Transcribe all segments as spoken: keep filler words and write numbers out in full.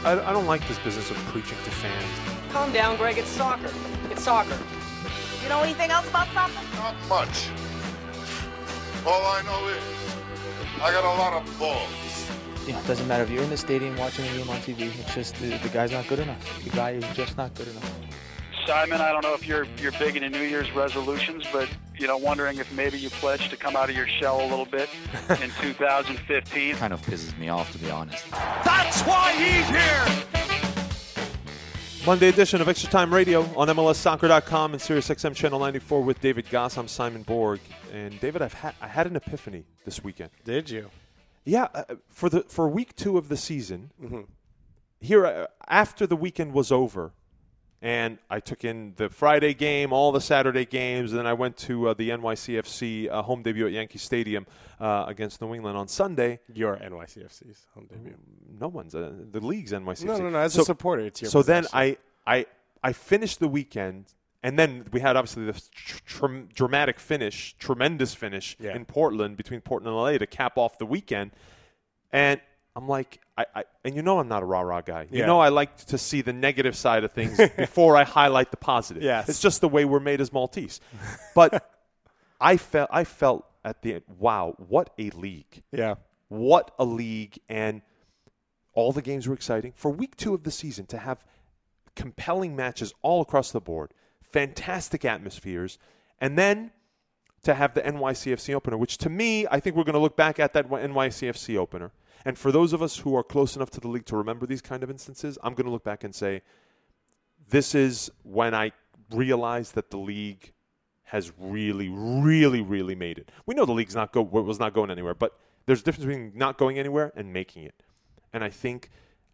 I, I don't like this business of preaching to fans. Calm down, Greg. It's soccer. It's soccer. You know anything else about soccer? Not much. All I know is I got a lot of balls. Yeah, it doesn't matter if you're in the stadium watching a game on T V. It's just the, the guy's not good enough. The guy is just not good enough. Simon, I don't know if you're you're big into New Year's resolutions, but you know, wondering if maybe you pledge to come out of your shell a little bit in two thousand fifteen. Kind of pisses me off, to be honest. That's why he's here. Monday edition of Extra Time Radio on M L S Soccer dot com and Sirius X M Channel ninety-four with David Goss. I'm Simon Borg, and David, I've had I had an epiphany this weekend. Did you? Yeah, uh, for the for week two of the season. Mm-hmm. Here, uh, after the weekend was over, and I took in the Friday game, all the Saturday games, and then I went to uh, the N Y C F C uh, home debut at Yankee Stadium uh, against New England on Sunday. Your N Y C F C's home debut. No one's uh, the league's N Y C F C. No, no, no. As so, a supporter, it's your So possession. then I, I, I finished the weekend, and then we had obviously this tr- tr- dramatic finish, tremendous finish yeah. in Portland between Portland and L A to cap off the weekend. And I'm like, I, I and you know I'm not a rah-rah guy. You yeah. know I like to see the negative side of things before I highlight the positive. Yes. It's just the way we're made as Maltese. But I felt I felt at the end, wow, what a league. Yeah. What a league. And all the games were exciting. For week two of the season, to have compelling matches all across the board, fantastic atmospheres, and then to have the N Y C F C opener, which to me, I think we're going to look back at that N Y C F C opener. And for those of us who are close enough to the league to remember these kind of instances, I'm going to look back and say, this is when I realized that the league has really, really, really made it. We know the league's not go was not going anywhere, but there's a difference between not going anywhere and making it. And I think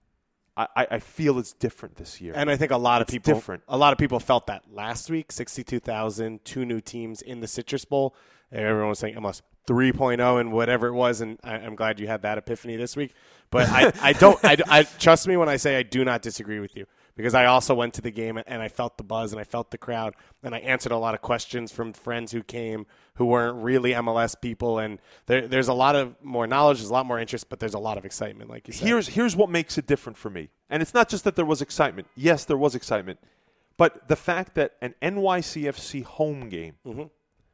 I, I feel it's different this year. And I think a lot of it's people different. a lot of people felt that last week, sixty-two thousand, two new teams in the Citrus Bowl. Everyone was saying M L S three point oh and whatever it was, and I, I'm glad you had that epiphany this week. But I, I don't I, I trust me when I say I do not disagree with you, because I also went to the game and I felt the buzz and I felt the crowd, and I answered a lot of questions from friends who came who weren't really M L S people, and there, there's a lot of more knowledge, there's a lot more interest, but there's a lot of excitement, like you said. Here's here's what makes it different for me. And it's not just that there was excitement. Yes, there was excitement. But the fact that an N Y C F C home game mm-hmm.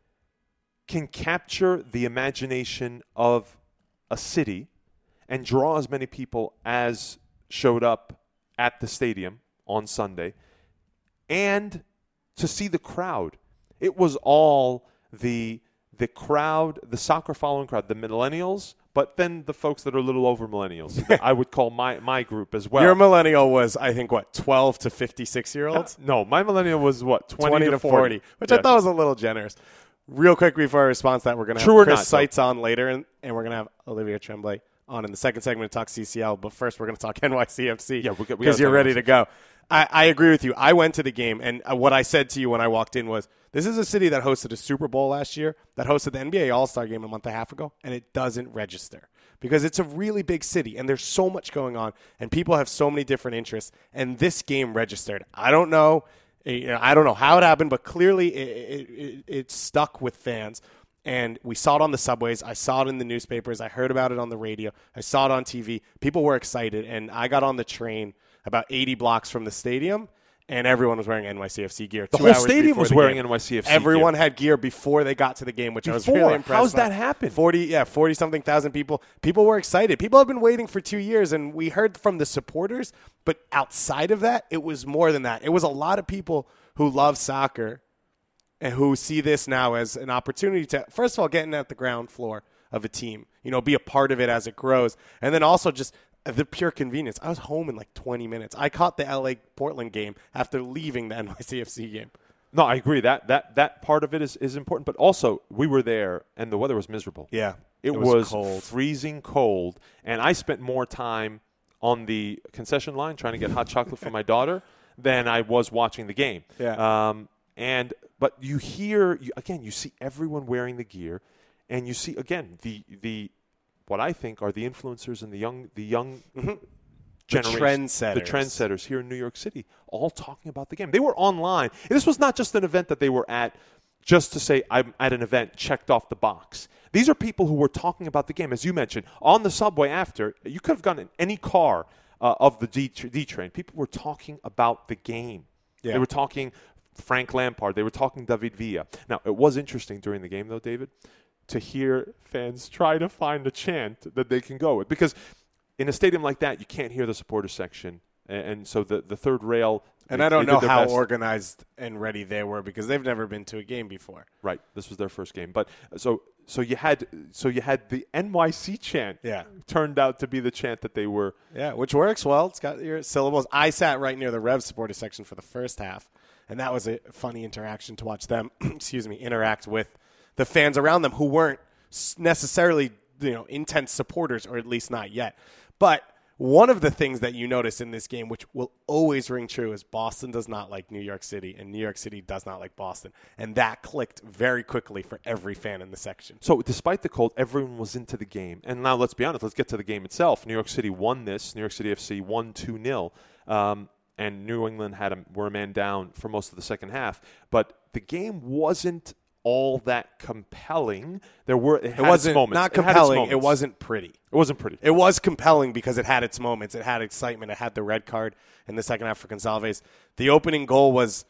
can capture the imagination of a city and draw as many people as showed up at the stadium on Sunday, and to see the crowd. It was all the the crowd, the soccer following crowd, the millennials, but then the folks that are a little over millennials. I would call my, my group as well. Your millennial was, I think, what, twelve to fifty-six year olds? No, my millennial was what, twenty, twenty to forty, which yes. I thought was a little generous. Real quick before I respond to that, we're going to have Chris Seitz on later, and, and we're going to have Olivia Tremblay on in the second segment to talk C C L. But first, we're going to talk N Y C F C. Yeah, because you're ready to go. I, I agree with you. I went to the game, and what I said to you when I walked in was, this is a city that hosted a Super Bowl last year, that hosted the N B A All-Star game a month and a half ago, and it doesn't register because it's a really big city, and there's so much going on, and people have so many different interests, and this game registered. I don't know. I don't know how it happened, but clearly it, it, it stuck with fans. And we saw it on the subways. I saw it in the newspapers. I heard about it on the radio. I saw it on T V. People were excited. And I got on the train about eighty blocks from the stadium, and everyone was wearing N Y C F C gear. The Two whole hours stadium was the wearing game. N Y C F C Everyone gear. had gear before they got to the game, which before. I was really impressed How's by. that happen? forty, yeah, forty-something thousand people. People were excited. People have been waiting for two years, and we heard from the supporters. But outside of that, it was more than that. It was a lot of people who love soccer and who see this now as an opportunity to, first of all, getting at the ground floor of a team, you know, be a part of it as it grows. And then also just the pure convenience. I was home in like twenty minutes. I caught the L A Portland game after leaving the N Y C F C game. No, I agree. That that that part of it is, is important. But also, we were there, and the weather was miserable. Yeah. It, it was, was cold. freezing cold. And I spent more time on the concession line trying to get hot chocolate for my daughter than I was watching the game. Yeah. Um, and but you hear you, again, you see everyone wearing the gear, and you see again the the what I think are the influencers and the young the young mm-hmm. generation, the trendsetters, the trendsetters here in New York City, all talking about the game. They were online. This was not just an event that they were at just to say I'm at an event, checked off the box. These are people who were talking about the game, as you mentioned, on the subway after. You could have gone in any car uh, of the D, D train. People were talking about the game. Yeah. They were talking Frank Lampard. They were talking David Villa. Now, it was interesting during the game, though, David, to hear fans try to find a chant that they can go with. Because in a stadium like that, you can't hear the supporter section. And, and so the, the third rail... And they, I don't they know did their how best. organized and ready they were because they've never been to a game before. Right. This was their first game. But so so you had so you had the N Y C chant. Yeah. Turned out to be the chant that they were. Yeah, which works well. It's got your syllables. I sat right near the Rev supporter section for the first half, and that was a funny interaction to watch them, excuse me, interact with the fans around them who weren't necessarily, you know, intense supporters, or at least not yet. But one of the things that you notice in this game, which will always ring true, is Boston does not like New York City, and New York City does not like Boston. And that clicked very quickly for every fan in the section. So despite the cold, everyone was into the game. And now let's be honest, let's get to the game itself. New York City won this. New York City F C won two nil. Um, and New England had a, were a man down for most of the second half. But the game wasn't all that compelling. There were it, had it wasn't its moments. not It had its compelling. It, moments. wasn't pretty. It wasn't pretty. It was compelling because it had its moments. It had excitement. It had the red card in the second half for Gonçalves. The opening goal was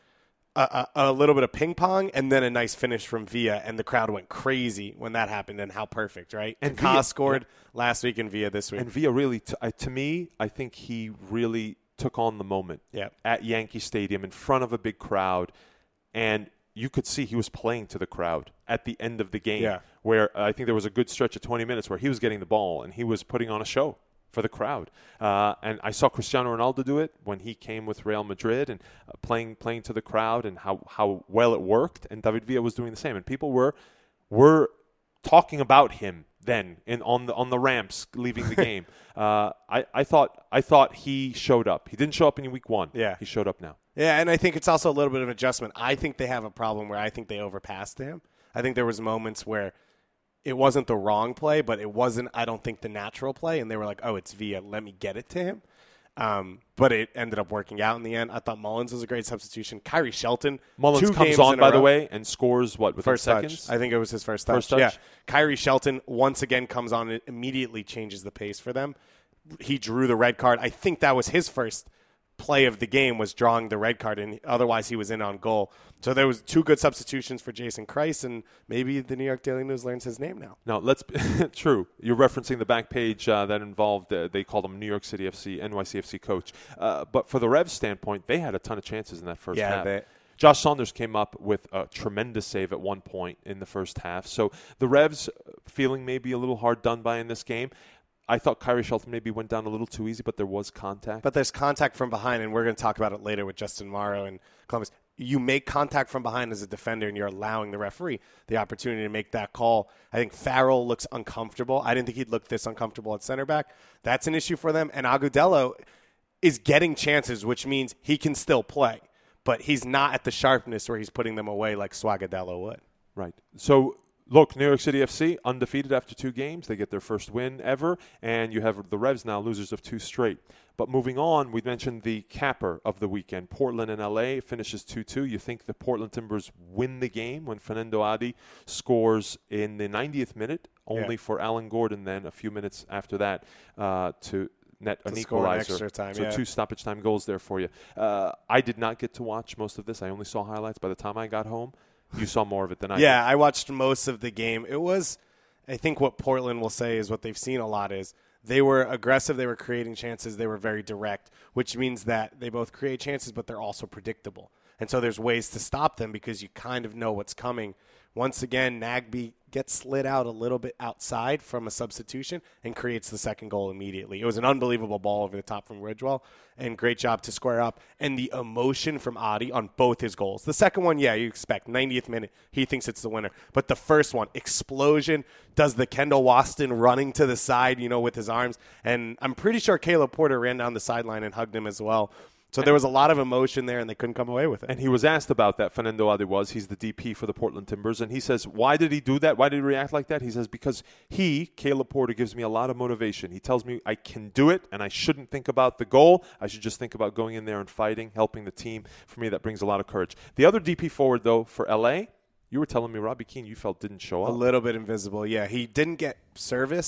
a, a, a little bit of ping pong and then a nice finish from Villa, and the crowd went crazy when that happened. And how perfect, right? And Ka Villa scored yeah. last week and Villa this week. And Villa really, t- uh, to me, I think he really took on the moment yeah. at Yankee Stadium in front of a big crowd, and you could see he was playing to the crowd at the end of the game, yeah. where I think there was a good stretch of twenty minutes where he was getting the ball and he was putting on a show for the crowd. Uh, and I saw Cristiano Ronaldo do it when he came with Real Madrid and uh, playing playing to the crowd, and how, how well it worked. And David Villa was doing the same. And people were were talking about him then in on the on the ramps leaving the game. uh, I, I thought I thought he showed up. He didn't show up in week one. Yeah. He showed up now. Yeah, and I think it's also a little bit of adjustment. I think they have a problem where I think they overpassed him. I think there was moments where it wasn't the wrong play, but it wasn't, I don't think, the natural play. And they were like, oh, it's Villa. Let me get it to him. Um, but it ended up working out in the end. I thought Mullins was a great substitution. Kyrie Shelton. Mullins two comes games on, in a by the row. way, and scores, what, within First seconds? touch. I think it was his first touch. First touch? Yeah. Kyrie Shelton once again comes on and immediately changes the pace for them. He drew the red card. I think that was his first play of the game, was drawing the red card, and otherwise he was in on goal. So there was two good substitutions for Jason Kreis, and maybe the New York Daily News learns his name now. Now, let's – true. You're referencing the back page uh, that involved uh, – they called him New York City F C, N Y C F C coach. Uh, but for the Revs standpoint, they had a ton of chances in that first yeah, half. They, Josh Saunders came up with a tremendous save at one point in the first half. So the Revs feeling maybe a little hard done by in this game. I thought Kyrie Shelton maybe went down a little too easy, but there was contact. But there's contact from behind, and we're going to talk about it later with Justin Morrow and Columbus. You make contact from behind as a defender, and you're allowing the referee the opportunity to make that call. I think Farrell looks uncomfortable. I didn't think he'd look this uncomfortable at center back. That's an issue for them. And Agudelo is getting chances, which means he can still play. But he's not at the sharpness where he's putting them away like Swagadello would. Right. So, look, New York City F C, undefeated after two games. They get their first win ever. And you have the Revs now, losers of two straight. But moving on, we mentioned the capper of the weekend. Portland and L A finishes two two. You think the Portland Timbers win the game when Fernando Adi scores in the ninetieth minute, only Yeah. for Alan Gordon then a few minutes after that uh, to net an To score an equalizer. extra time, so yeah. two stoppage time goals there for you. Uh, I did not get to watch most of this. I only saw highlights by the time I got home. You saw more of it than I Yeah, did. I watched most of the game. It was, I think what Portland will say is what they've seen a lot is they were aggressive, they were creating chances, they were very direct, which means that they both create chances, but they're also predictable. And so there's ways to stop them because you kind of know what's coming. Once again, Nagbe gets slid out a little bit outside from a substitution and creates the second goal immediately. It was an unbelievable ball over the top from Ridgewell, and great job to square up. And the emotion from Adi on both his goals. The second one, yeah, you expect. ninetieth minute, he thinks it's the winner. But the first one, explosion, does the Kendall Waston running to the side, you know, with his arms. And I'm pretty sure Caleb Porter ran down the sideline and hugged him as well. So there was a lot of emotion there, and they couldn't come away with it. And he was asked about that, Fernando Adi was. He's the D P for the Portland Timbers. And he says, why did he do that? Why did he react like that? He says, because he, Caleb Porter, gives me a lot of motivation. He tells me I can do it, and I shouldn't think about the goal. I should just think about going in there and fighting, helping the team. For me, that brings a lot of courage. The other D P forward, though, for L A, you were telling me Robbie Keane you felt didn't show up. A little bit invisible, yeah. He didn't get service.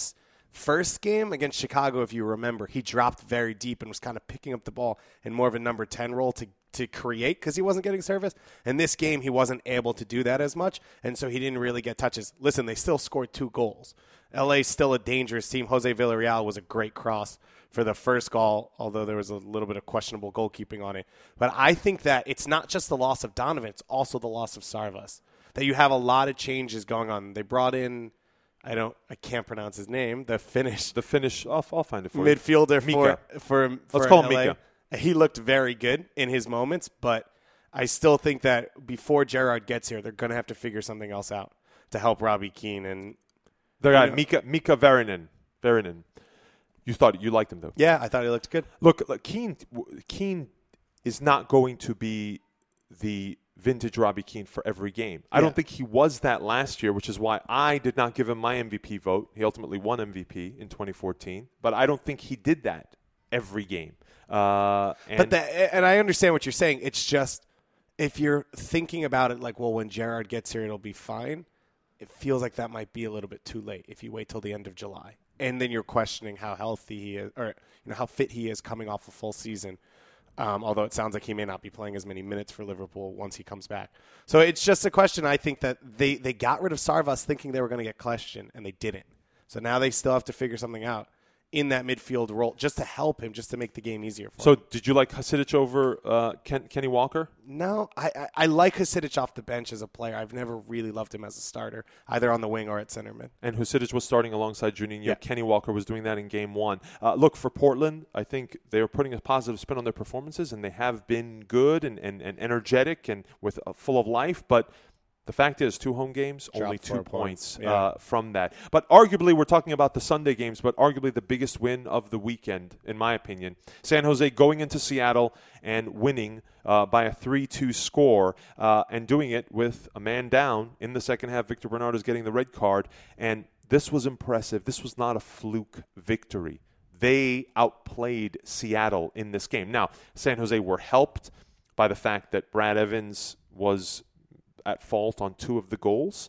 First game against Chicago, if you remember, he dropped very deep and was kind of picking up the ball in more of a number ten role to to create because he wasn't getting service. And this game, he wasn't able to do that as much, and so he didn't really get touches. Listen, they still scored two goals. L A's still a dangerous team. Jose Villarreal was a great cross for the first goal, although there was a little bit of questionable goalkeeping on it. But I think that it's not just the loss of Donovan, it's also the loss of Sarvas. That you have a lot of changes going on. They brought in, I don't, I can't pronounce his name, the Finnish. The Finnish, I'll, I'll find it for midfielder you. for, for, for Let's call him L A. Mika. He looked very good in his moments, but I still think that before Gerrard gets here, they're going to have to figure something else out to help Robbie Keane. And the guy, Mika, Mika Verinen. Verinen. You thought you liked him, though. Yeah, I thought he looked good. Look, look Keane, Keane is not going to be the vintage Robbie Keane for every game. I yeah. don't think he was that last year, which is why I did not give him my M V P vote. He ultimately won M V P in twenty fourteen, but I don't think he did that every game. Uh, and but the, and I understand what you're saying. It's just if you're thinking about it like, well, when Gerrard gets here, it'll be fine. It feels like that might be a little bit too late if you wait till the end of July. And then you're questioning how healthy he is, or you know how fit he is coming off a full season. Um, although it sounds like he may not be playing as many minutes for Liverpool once he comes back. So it's just a question. I think that they, they got rid of Sarvas thinking they were going to get Kljestan, and they didn't. So now they still have to figure something out in that midfield role just to help him, just to make the game easier for so him. So did you like Hasidic over uh, Ken, Kenny Walker? No, I, I, I like Hasidic off the bench as a player. I've never really loved him as a starter, either on the wing or at centerman. And Hasidic was starting alongside Juninho. Yeah. Kenny Walker was doing that in game one. Uh, look, for Portland, I think they're putting a positive spin on their performances, and they have been good and, and, and energetic and with uh, full of life, but the fact is, two home games, Dropped only two points, points yeah. uh, from that. But arguably, we're talking about the Sunday games, but arguably the biggest win of the weekend, in my opinion. San Jose going into Seattle and winning uh, by a three two score uh, and doing it with a man down in the second half. Victor Bernardo is getting the red card, and this was impressive. This was not a fluke victory. They outplayed Seattle in this game. Now, San Jose were helped by the fact that Brad Evans was at fault on two of the goals,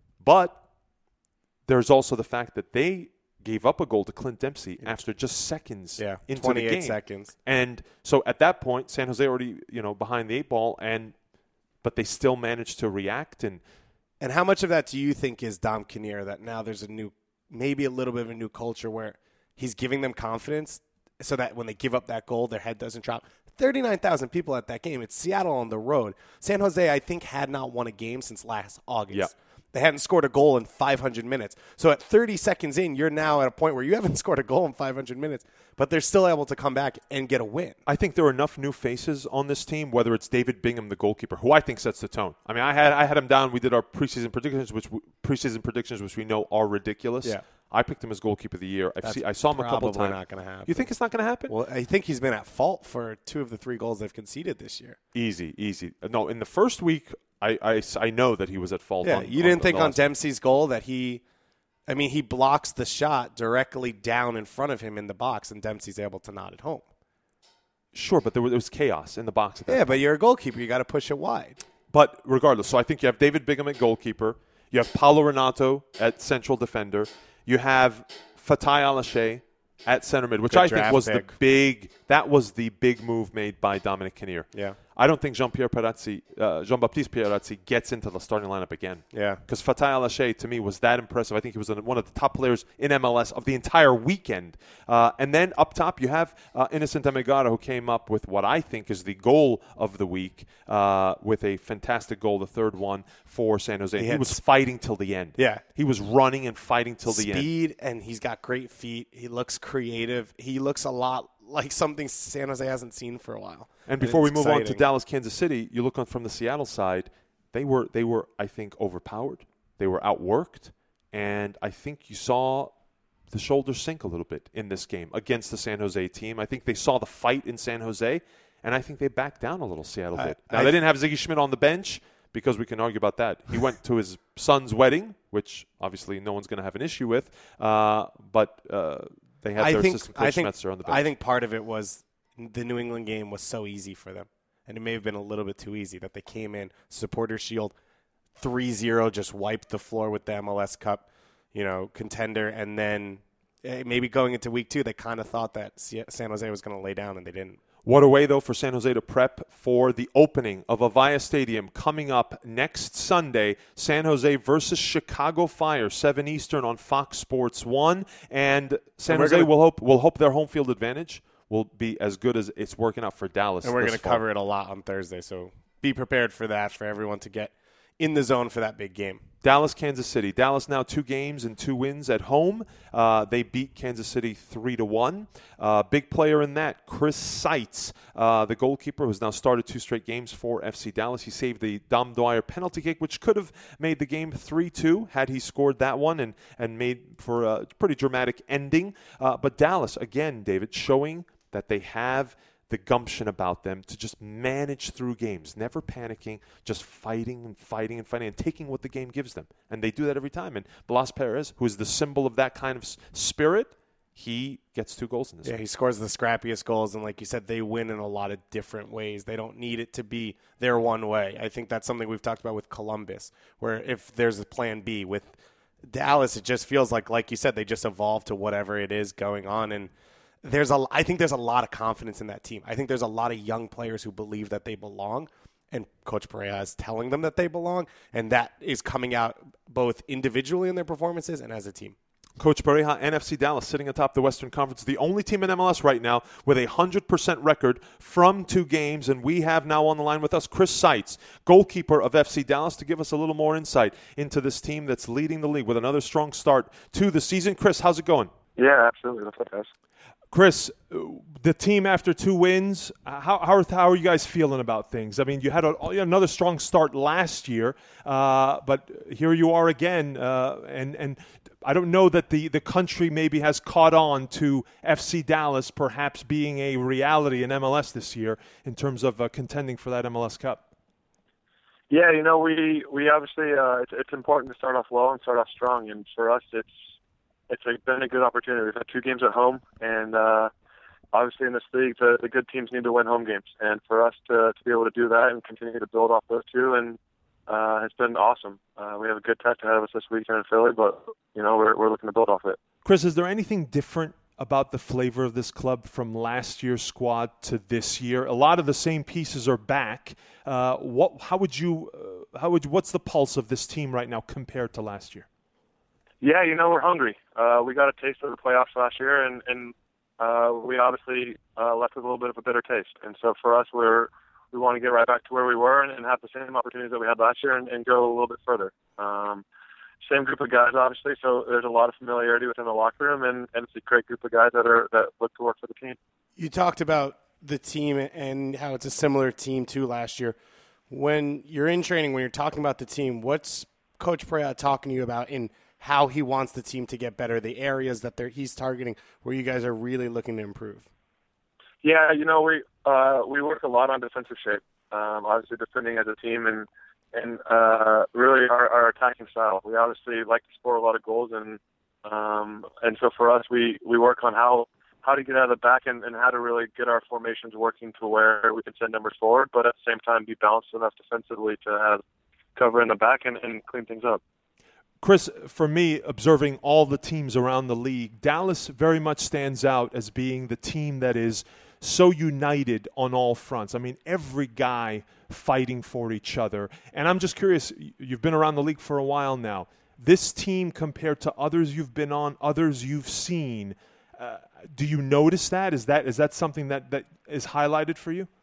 but there's also the fact that they gave up a goal to Clint Dempsey after just seconds yeah, into twenty-eight the game. seconds. And so at that point, San Jose already, you know, behind the eight ball, and but they still managed to react. And and how much of that do you think is Dom Kinnear, that now there's a new, maybe a little bit of a new culture where he's giving them confidence so that when they give up that goal, their head doesn't drop? thirty-nine thousand people at that game. It's Seattle on the road. San Jose, I think, had not won a game since last August. Yep. They hadn't scored a goal in five hundred minutes. So at thirty seconds in, you're now at a point where you haven't scored a goal in five hundred minutes, but they're still able to come back and get a win. I think there are enough new faces on this team, whether it's David Bingham, the goalkeeper, who I think sets the tone. I mean, I had I had him down. We did our preseason predictions, which preseason predictions, which we know are ridiculous. Yeah. I picked him as goalkeeper of the year. I've see, I saw him a couple Probably times. not going to happen. You think it's not going to happen? Well, I think he's been at fault for two of the three goals they've conceded this year. Easy, easy. No, in the first week, I, I, I know that he was at fault. Yeah, on, you didn't on, think on on Dempsey's goal that he – I mean, he blocks the shot directly down in front of him in the box, and Dempsey's able to nod it home. Sure, but there was, there was chaos in the box at that Yeah, point. but you're a goalkeeper. You got to push it wide. But regardless, so I think you have David Bingham at goalkeeper. You have Paulo Renato at central defender. You have Fatai Alashe at center mid, which Good I think draft was pick. the big – that was the big move made by Dominic Kinnear. Yeah. I don't think Jean-Pierre Perazzi, uh, Jean-Baptiste Perazzi gets into the starting lineup again. Yeah. Because Fatai Alashe, to me, was that impressive. I think he was one of the top players in M L S of the entire weekend. Uh, and then up top, you have uh, Innocent Amegara, who came up with what I think is the goal of the week, uh, with a fantastic goal, the third one for San Jose. He He, had was s- fighting till the end. Yeah. He was running and fighting till the end. Speed, and he's got great feet. He looks creative. He looks a lot like something San Jose hasn't seen for a while. And before we it's move on to exciting. Dallas, Kansas City, you look on from the Seattle side, they were, they were, I think, overpowered. They were outworked. And I think you saw the shoulders sink a little bit in this game against the San Jose team. I think they saw the fight in San Jose, and I think they backed down a little, Seattle I- did. Now, I- they didn't have Ziggy Schmidt on the bench because we can argue about that. He went to his son's wedding, which obviously no one's going to have an issue with, uh, but uh, they had I their think, assistant I coach think, Schmetzer on the bench. I think part of it was the New England game was so easy for them. And it may have been a little bit too easy that they came in, supporter shield, three zero, just wiped the floor with the M L S Cup, you know, contender, and then uh, maybe going into week two, they kind of thought that San Jose was going to lay down, and they didn't. What a way, though, for San Jose to prep for the opening of Avaya Stadium coming up next Sunday. San Jose versus Chicago Fire, seven Eastern on Fox Sports one. And San and Jose gonna, will hope will hope their home field advantage will be as good as it's working out for Dallas. And we're going to cover it a lot on Thursday, so be prepared for that, for everyone to get in the zone for that big game. Dallas, Kansas City. Dallas now two games and two wins at home. Uh, they beat Kansas City three to one. Uh, big player in that, Chris Seitz, uh, the goalkeeper, who's now started two straight games for F C Dallas. He saved the Dom Dwyer penalty kick, which could have made the game three two had he scored that one and, and made for a pretty dramatic ending. Uh, but Dallas, again, David, showing that they have the gumption about them to just manage through games, never panicking, just fighting and fighting and fighting and taking what the game gives them. And they do that every time. And Blas Perez, who is the symbol of that kind of spirit, he gets two goals in this Yeah, game. He scores the scrappiest goals, and like you said, they win in a lot of different ways. They don't need it to be their one way. I think that's something we've talked about with Columbus, where if there's a plan B. With Dallas, it just feels like, like you said, they just evolve to whatever it is going on. And There's a, I think there's a lot of confidence in that team. I think there's a lot of young players who believe that they belong, and Coach Perea is telling them that they belong, and that is coming out both individually in their performances and as a team. Coach Perea and F C Dallas sitting atop the Western Conference, the only team in M L S right now with a one hundred percent record from two games, and we have now on the line with us Chris Seitz, goalkeeper of F C Dallas, to give us a little more insight into this team that's leading the league with another strong start to the season. Chris, how's it going? Yeah, absolutely. What's up, guys? Chris, the team after two wins, how, how, are, how are you guys feeling about things? I mean, you had a, another strong start last year, uh, but here you are again, uh, and, and I don't know that the, the country maybe has caught on to F C Dallas perhaps being a reality in M L S this year in terms of uh, contending for that M L S Cup. Yeah, you know, we, we obviously, uh, it's, it's important to start off well and start off strong, and for us it's It's been a good opportunity. We've had two games at home, and uh, obviously in this league, the, the good teams need to win home games. And for us to, to be able to do that and continue to build off those two, and uh, it's been awesome. Uh, we have a good test ahead of us this weekend in Philly, but you know we're we're looking to build off it. Chris, is there anything different about the flavor of this club from last year's squad to this year? A lot of the same pieces are back. Uh, what? How would you? Uh, how would you? What's the pulse of this team right now compared to last year? Yeah, you know, we're hungry. Uh, we got a taste of the playoffs last year, and, and uh, we obviously uh, left with a little bit of a bitter taste. And so for us, we're, we want to get right back to where we were and, and have the same opportunities that we had last year and, and go a little bit further. Um, same group of guys, obviously, so there's a lot of familiarity within the locker room, and, and it's a great group of guys that are that look to work for the team. You talked about the team and how it's a similar team to last year. When you're in training, when you're talking about the team, what's Coach Perea talking to you about in how he wants the team to get better, the areas that they're, he's targeting where you guys are really looking to improve? Yeah, you know, we uh, we work a lot on defensive shape, um, obviously defending as a team, and and uh, really our, our attacking style. We obviously like to score a lot of goals, and um, and so for us, we, we work on how, how to get out of the back and, and how to really get our formations working to where we can send numbers forward, but at the same time be balanced enough defensively to have cover in the back and, and clean things up. Chris, for me, observing all the teams around the league, Dallas very much stands out as being the team that is so united on all fronts. I mean, every guy fighting for each other. And I'm just curious, you've been around the league for a while now. This team compared to others you've been on, others you've seen, uh, do you notice that? Is that is that something that, that is highlighted for you?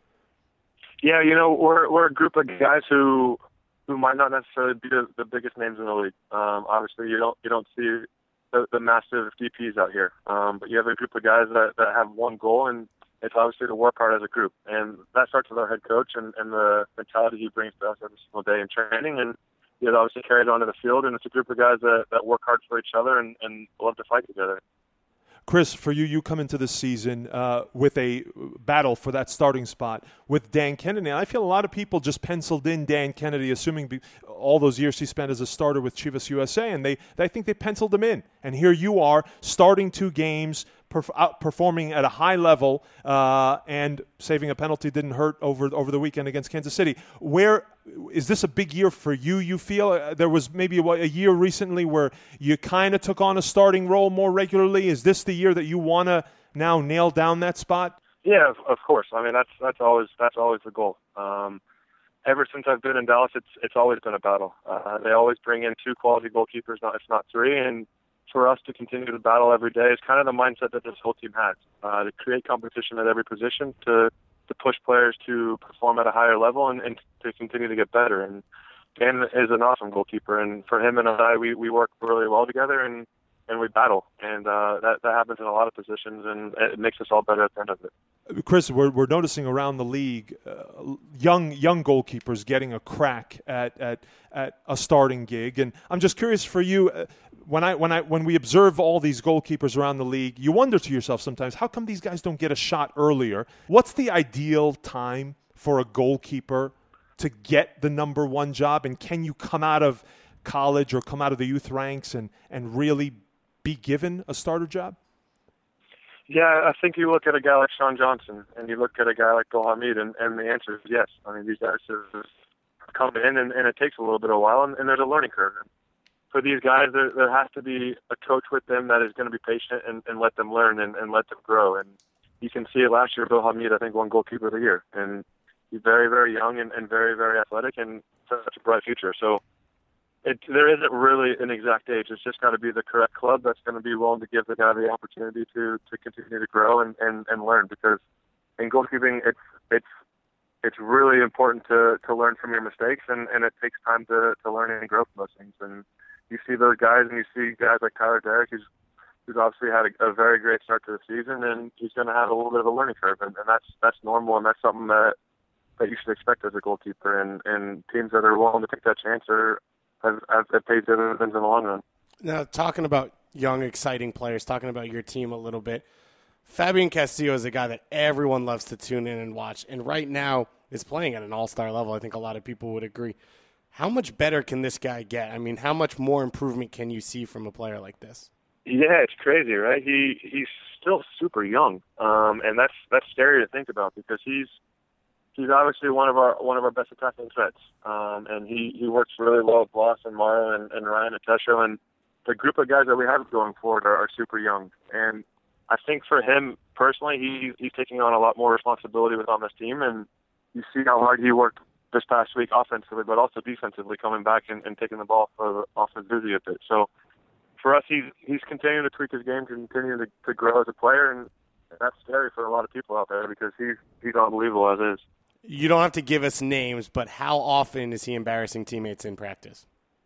Yeah, you know, we're we're a group of guys who who might not necessarily be the, the biggest names in the league. Um, obviously, you don't you don't see the, the massive D Ps out here, um, but you have a group of guys that, that have one goal, and it's obviously to work hard as a group. And that starts with our head coach and, and the mentality he brings to us every single day in training, and it obviously carries on to the field. And it's a group of guys that, that work hard for each other and, and love to fight together. Chris, for you, you come into this season uh, with a battle for that starting spot with Dan Kennedy. And I feel a lot of people just penciled in Dan Kennedy, assuming be, all those years he spent as a starter with Chivas U S A, and they, they I think they penciled him in. And here you are, starting two games, perf- outperforming at a high level, uh, and saving a penalty didn't hurt over over the weekend against Kansas City. Where is this a big year for you, you feel? Uh, there was maybe a, a year recently where you kind of took on a starting role more regularly. Is this the year that you want to now nail down that spot? Yeah, of, of course. I mean, that's that's always that's always the goal. Um, ever since I've been in Dallas, it's it's always been a battle. Uh, they always bring in two quality goalkeepers, not if not three, and for us to continue to battle every day is kind of the mindset that this whole team has, uh, to create competition at every position, to to push players to perform at a higher level and, and to continue to get better. And Dan is an awesome goalkeeper, and for him and I, we, we work really well together, and, and we battle. And uh, that, that happens in a lot of positions, and it makes us all better at the end of it. Chris, we're we're noticing around the league, uh, young young goalkeepers getting a crack at, at at a starting gig, and I'm just curious for you. Uh, when I when I when we observe all these goalkeepers around the league, you wonder to yourself sometimes, how come these guys don't get a shot earlier? What's the ideal time for a goalkeeper to get the number one job, and can you come out of college or come out of the youth ranks and and really be given a starter job? Yeah, I think you look at a guy like Sean Johnson and you look at a guy like Gol Hamid, and, and the answer is yes. I mean, these guys have come in, and, and it takes a little bit of a while, and, and there's a learning curve. And for these guys, there, there has to be a coach with them that is going to be patient and, and let them learn and, and let them grow. And you can see it last year. Gol Hamid, I think, won goalkeeper of the year. And he's very, very young and, and very, very athletic and such a bright future. So It, there isn't really an exact age. It's just got to be the correct club that's going to be willing to give the guy the opportunity to, to continue to grow and, and, and learn. Because in goalkeeping, it's it's it's really important to, to learn from your mistakes, and, and it takes time to, to learn and grow from those things. And you see those guys, and you see guys like Tyler Derrick, who's who's obviously had a, a very great start to the season, and he's going to have a little bit of a learning curve, and, and that's that's normal, and that's something that that you should expect as a goalkeeper. And, and teams that are willing to take that chance are As, as it pays dividends in the long run. Now, talking about young, exciting players, talking about your team a little bit, Fabian Castillo is a guy that everyone loves to tune in and watch, and right now is playing at an all-star level. I think a lot of people would agree. How much better can this guy get? I mean, how much more improvement can you see from a player like this? Yeah, it's crazy, right? He he's still super young, um, and that's that's scary to think about because he's He's obviously one of our one of our best attacking threats, um, and he, he works really well with Bloss and Mario and, and Ryan Atesho, and the group of guys that we have going forward are, are super young. And I think for him personally, he he's taking on a lot more responsibility with on this team, and you see how hard he worked this past week offensively, but also defensively, coming back and, and taking the ball off, off his busy a bit. So for us, he's he's continuing to tweak his game, continuing to, to grow as a player, and that's scary for a lot of people out there because he's he's unbelievable as is. You don't have to give us names, but how often is he embarrassing teammates in practice?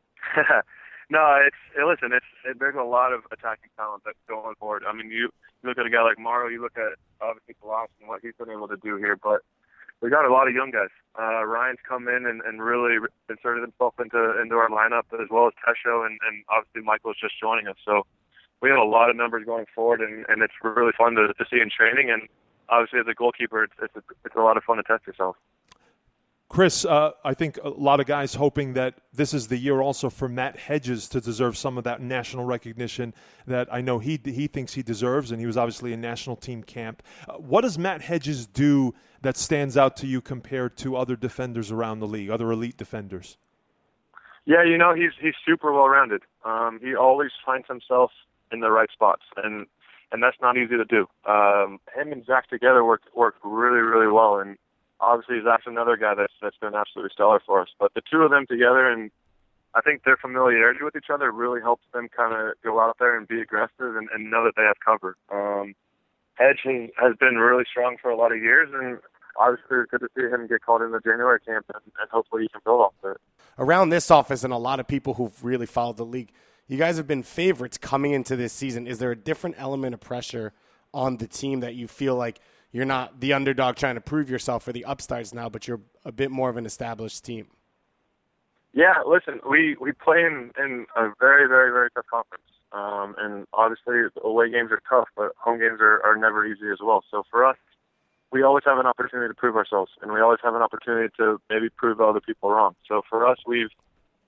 no, it's it, listen. It's it, there's a lot of attacking talent that's going forward. I mean, you, you look at a guy like Mario, you look at obviously Bloss and what he's been able to do here, but we got a lot of young guys. Uh, Ryan's come in and, and really inserted himself into into our lineup, as well as Tesho, and, and obviously Michael's just joining us. So we have a lot of numbers going forward, and, and it's really fun to, to see in training. And obviously, as a goalkeeper, it's, it's, a, it's a lot of fun to test yourself. Chris, uh, I think a lot of guys hoping that this is the year also for Matt Hedges to deserve some of that national recognition that I know he he thinks he deserves, and he was obviously in national team camp. Uh, what does Matt Hedges do that stands out to you compared to other defenders around the league, other elite defenders? Yeah, you know, he's he's super well-rounded. Um, he always finds himself in the right spots, and and that's not easy to do. Um, him and Zach together work work really, really well, and obviously Zach's another guy that's that's been absolutely stellar for us. But the two of them together, and I think their familiarity with each other really helps them kind of go out there and be aggressive and, and know that they have cover. Um, Hedge has, has been really strong for a lot of years, and obviously it's good to see him get called in the January camp, and, and hopefully he can build off of it. Around this office and a lot of people who've really followed the league, you guys have been favorites coming into this season. Is there a different element of pressure on the team that you feel like you're not the underdog trying to prove yourself for the upstarts now, but you're a bit more of an established team? Yeah, listen, we, we play in, in a very, very, very tough conference. Um, and obviously away games are tough, but home games are, are never easy as well. So for us, we always have an opportunity to prove ourselves, and we always have an opportunity to maybe prove other people wrong. So for us, we've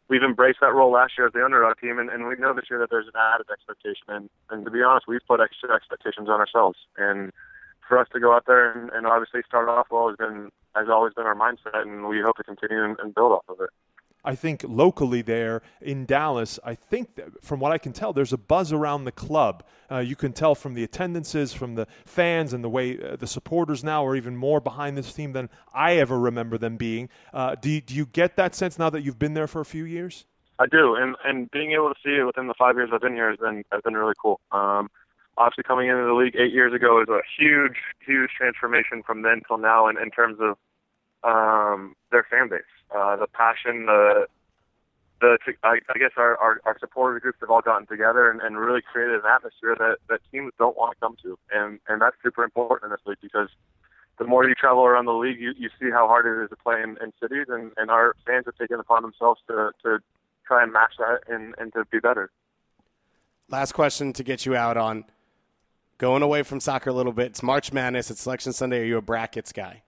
we've embraced that role last year as the underdog team, and, and we know this year that there's an added expectation. And, and to be honest, we've put extra expectations on ourselves. And for us to go out there and, and obviously start off well has been has always been our mindset, and we hope to continue and, and build off of it. I think locally there in Dallas, I think that from what I can tell, there's a buzz around the club. Uh, you can tell from the attendances, from the fans, and the way uh, the supporters now are even more behind this team than I ever remember them being. Uh, do, you, do you get that sense now that you've been there for a few years? I do, and and being able to see it within the five years I've been here has been has been really cool. Um, obviously, coming into the league eight years ago is a huge, huge transformation from then till now in, in terms of um, their fan base. Uh, the passion, the, the I, I guess our, our, our supporter groups have all gotten together and, and really created an atmosphere that, that teams don't want to come to. And, and that's super important in this league because the more you travel around the league, you, you see how hard it is to play in, in cities, and, and our fans have taken it upon themselves to, to try and match that and, and to be better. Last question to get you out on going away from soccer a little bit. It's March Madness. It's Selection Sunday. Are you a brackets guy?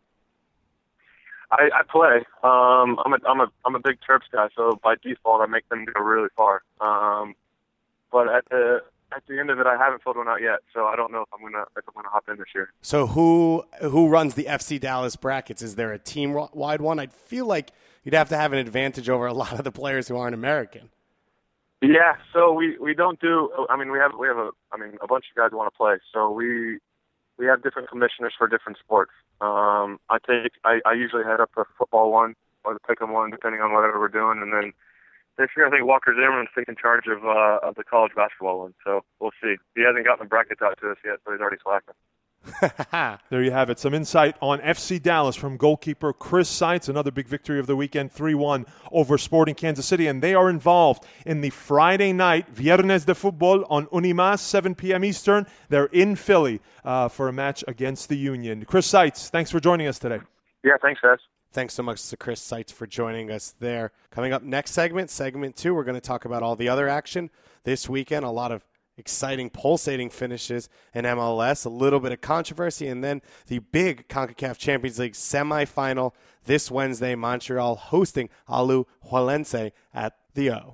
I, I play. Um, I'm a I'm a I'm a big Terps guy, so by default I make them go really far. Um, but at the at the end of it, I haven't filled one out yet, so I don't know if I'm gonna if I'm gonna hop in this year. So who who runs the F C Dallas brackets? Is there a team wide one? I feel like you'd have to have an advantage over a lot of the players who aren't American. Yeah, so we, we don't do. I mean, we have we have a. I mean, a bunch of guys want to play, so we we have different commissioners for different sports. Um, I take I, I usually head up the football one or the pick'em one, depending on whatever we're doing, and then this year I think Walker Zimmerman's taking charge of uh, of the college basketball one. So we'll see. He hasn't gotten the brackets out to us yet, so he's already slacking. There you have it. Some insight on F C Dallas from goalkeeper Chris Seitz. Another big victory of the weekend, three one over Sporting Kansas City. And they are involved in the Friday night Viernes de Fútbol on Unimas, seven p.m. Eastern. They're in Philly uh, for a match against the Union. Chris Seitz, thanks for joining us today. Yeah, thanks, guys. Thanks so much to Chris Seitz for joining us there. Coming up next segment, segment two, we're going to talk about all the other action this weekend. A lot of exciting, pulsating finishes in M L S, a little bit of controversy, and then the big CONCACAF Champions League semifinal this Wednesday, Montreal hosting Alajuelense at the O.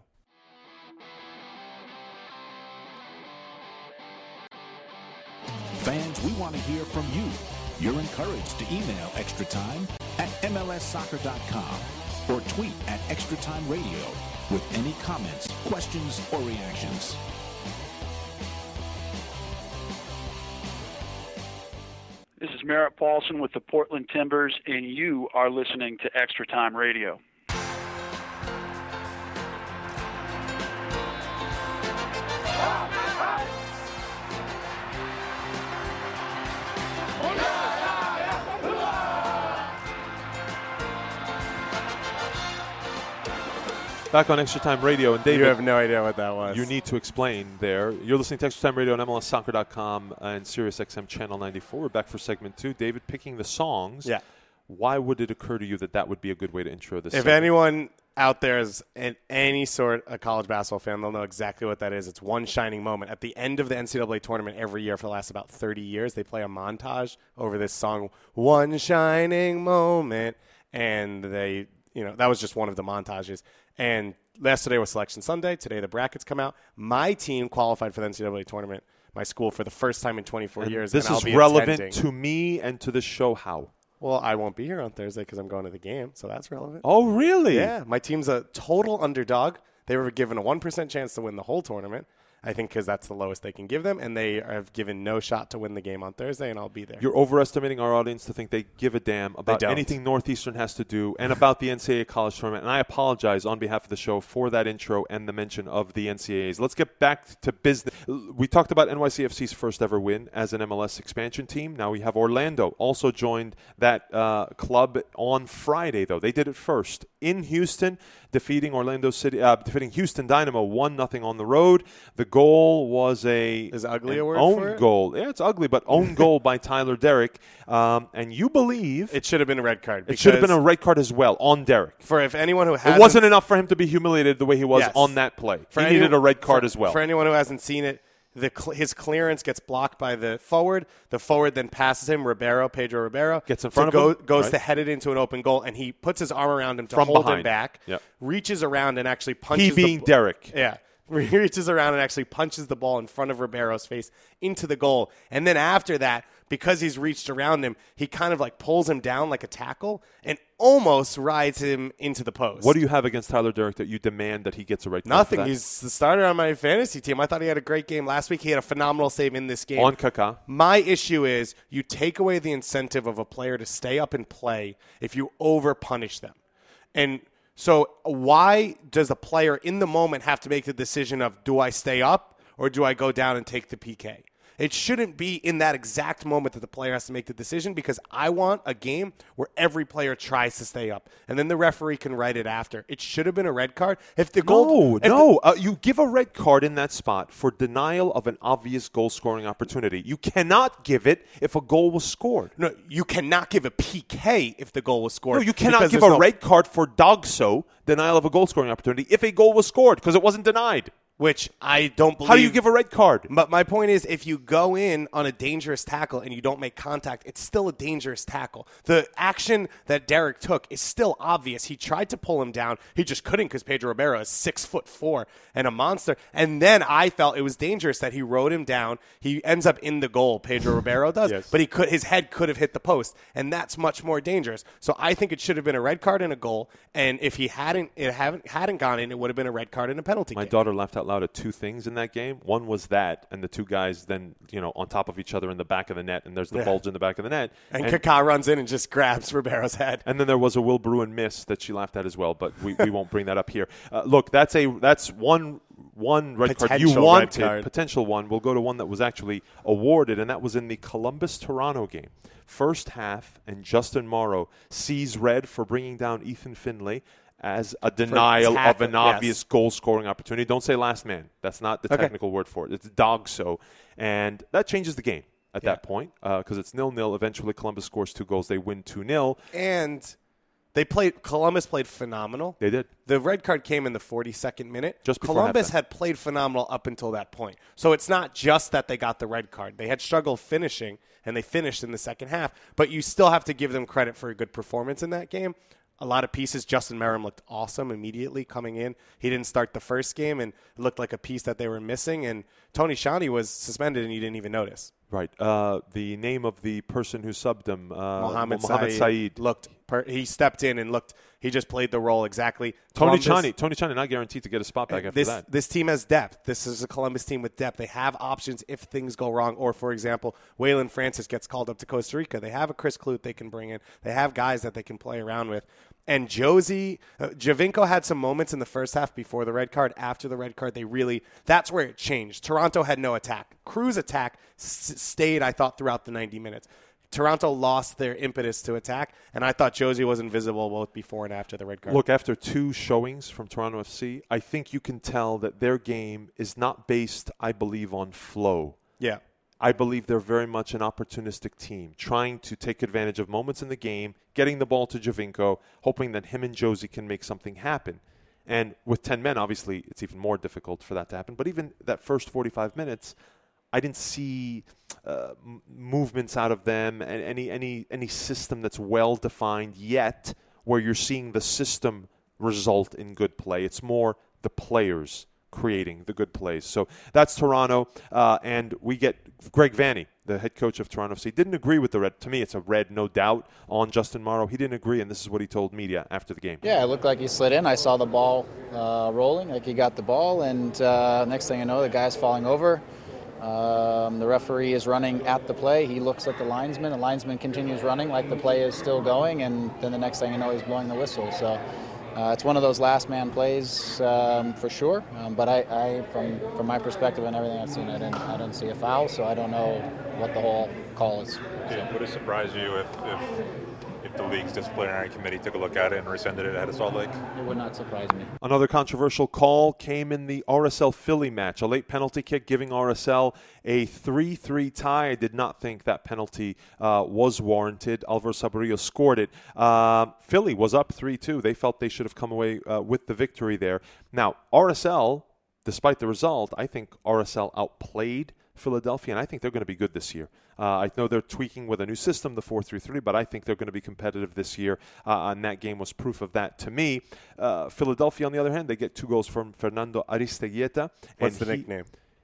Fans, we want to hear from you. You're encouraged to email Extra Time at M L S soccer dot com or tweet at Extra Time Radio with any comments, questions, or reactions. This is Merritt Paulson with the Portland Timbers, and you are listening to Extra Time Radio. Back on Extra Time Radio, and David, you have no idea what that was. You need to explain there. You're listening to Extra Time Radio on M L S soccer dot com and Sirius X M Channel ninety-four. We're back for segment two. David, picking the songs. Yeah. Why would it occur to you that that would be a good way to intro this? If segment? anyone out there is in any sort of college basketball fan, they'll know exactly what that is. It's one shining moment. At the end of the N C double A tournament every year for the last about thirty years, they play a montage over this song, One Shining Moment. And they, you know, that was just one of the montages. And yesterday was Selection Sunday. Today the brackets come out. My team qualified for the N C double A tournament, my school, for the first time in twenty-four and years. This and is I'll be relevant attending. to me and to this show. How? Well, I won't be here on Thursday because I'm going to the game, so that's relevant. Oh, really? Yeah. My team's a total underdog. They were given a one percent chance to win the whole tournament, I think, because that's the lowest they can give them, and they have given no shot to win the game on Thursday, and I'll be there. You're overestimating our audience to think they give a damn about anything Northeastern has to do and about the N C double A college tournament, and I apologize on behalf of the show for that intro and the mention of the N C double A's. Let's get back to business. We talked about N Y C F C's first ever win as an M L S expansion team. Now we have Orlando also joined that uh, club on Friday, though. They did it first in Houston, defeating Orlando City, uh, defeating Houston Dynamo one nothing on the road. The goal was a is ugly a word own for it? goal. Yeah, it's ugly, but own goal by Tyler Derrick. Um, and you believe it should have been a red card. It should have been a red card as well on Derrick. For if anyone who hasn't, it wasn't enough for him to be humiliated the way he was yes. on that play. For he any, needed a red card for, as well. For anyone who hasn't seen it, The cl- his clearance gets blocked by the forward. The forward then passes him. Ribeiro, Pedro Ribeiro. Gets in front go, of him. Goes right. to head it into an open goal, and he puts his arm around him to From hold behind. him back. Yep. Reaches around and actually punches He being the, Derek. Yeah. He reaches around and actually punches the ball in front of Ribeiro's face into the goal. And then after that, because he's reached around him, he kind of like pulls him down like a tackle and almost rides him into the post. What do you have against Tyler Derek that you demand that he gets a red card? Nothing. For that? He's the starter on my fantasy team. I thought he had a great game last week. He had a phenomenal save in this game. On Kaká. My issue is you take away the incentive of a player to stay up and play if you over-punish them. And so why does a player in the moment have to make the decision of, do I stay up or do I go down and take the P K? It shouldn't be in that exact moment that the player has to make the decision, because I want a game where every player tries to stay up, and then the referee can write it after. It should have been a red card. If the goal, No, no. Uh, you give a red card in that spot for denial of an obvious goal-scoring opportunity. You cannot give it if a goal was scored. No, you cannot give a P K if the goal was scored. No, you cannot because give there's a no- red card for Dogso, denial of a goal-scoring opportunity, if a goal was scored because it wasn't denied. Which I don't believe. How do you give a red card? But my point is, if you go in on a dangerous tackle and you don't make contact, it's still a dangerous tackle. The action that Derek took is still obvious. He tried to pull him down. He just couldn't because Pedro Ribeiro is six foot four and a monster. And then I felt it was dangerous that he rode him down. He ends up in the goal, Pedro Ribeiro does. Yes. But he could his head could have hit the post, and that's much more dangerous. So I think it should have been a red card and a goal. And if he hadn't it haven't hadn't gone in, it would have been a red card and a penalty. My kick. daughter laughed out loud at two things in that game. One was that, and the two guys then, you know, on top of each other in the back of the net, and there's the Yeah. bulge in the back of the net. And, and Kaká runs in and just grabs Ribeiro's head. And then there was a Will Bruin miss that she laughed at as well, but we, we won't bring that up here. Uh, look, that's a that's one one red card you Potential wanted, red card. potential one. We'll go to one that was actually awarded, and that was in the Columbus-Toronto game. First half, and Justin Morrow sees red for bringing down Ethan Finlay as a denial of tackle, an obvious yes. goal-scoring opportunity. Don't say last man. That's not the Okay. technical word for it. It's dog so. And that changes the game at Yeah. that point because uh, it's nil-nil. Eventually, Columbus scores two goals. They win two nil. And they played. Columbus played phenomenal. They did. The red card came in the forty-second minute. Just before Columbus halftime. had played phenomenal up until that point. So it's not just that they got the red card. They had struggled finishing, and they finished in the second half. But you still have to give them credit for a good performance in that game. A lot of pieces. Justin Merrim looked awesome immediately coming in. He didn't start the first game, and it looked like a piece that they were missing. And Tony Schiavone was suspended, and you didn't even notice. Right. Uh, the name of the person who subbed him, uh, Mohamed, Mohamed Saeed, Saeed. looked. Per- he stepped in and looked. He just played the role exactly. Tony Columbus- Chani. Tony Chani not guaranteed to get a spot back after this, that. This team has depth. This is a Columbus team with depth. They have options if things go wrong. Or, for example, Waylon Francis gets called up to Costa Rica. They have a Chris Clute they can bring in. They have guys that they can play around with. And Josie, uh, Javinko had some moments in the first half before the red card. After the red card, they really, that's where it changed. Toronto had no attack. Cruz attack s- stayed, I thought, throughout the ninety minutes. Toronto lost their impetus to attack, and I thought Josie was invisible both before and after the red card. Look, after two showings from Toronto F C, I think you can tell that their game is not based, I believe, on flow. Yeah. I believe they're very much an opportunistic team, trying to take advantage of moments in the game, getting the ball to Javinko, hoping that him and Josie can make something happen. And with ten men, obviously, it's even more difficult for that to happen. But even that first forty-five minutes, I didn't see uh, m- movements out of them and any any any system that's well defined yet, where you're seeing the system result in good play. It's more the players creating the good plays. So that's Toronto, uh, and we get Greg Vanney, the head coach of Toronto F C, didn't agree with the red. To me, it's a red, no doubt, on Justin Morrow. He didn't agree, and this is what he told media after the game. Yeah, it looked like he slid in. I saw the ball uh, rolling, like he got the ball, and uh, next thing I know, the guy's falling over. Um, the referee is running at the play. He looks at the linesman. The linesman continues running like the play is still going, and then the next thing I know, he's blowing the whistle. So uh, it's one of those last man plays um, for sure. Um, but I, I, from from my perspective and everything I've seen, I didn't I didn't see a foul, so I don't know what the whole call is. Yeah, would it surprise you if, if if the league's disciplinary committee took a look at it and rescinded it ahead of Salt Lake? It would not surprise me. Another controversial call came in the R S L Philly match, a late penalty kick giving R S L a three three tie. I did not think that penalty uh, was warranted. Alvaro Saborillo scored it. Uh, Philly was up three two. They felt they should have come away uh, with the victory there. Now, R S L despite the result, I think R S L outplayed Philadelphia, and I think they're going to be good this year. Uh, I know they're tweaking with a new system, the four three three, but I think they're going to be competitive this year, uh, and that game was proof of that to me. Uh, Philadelphia, on the other hand, they get two goals from Fernando Aristeguieta. What's and the he, nickname?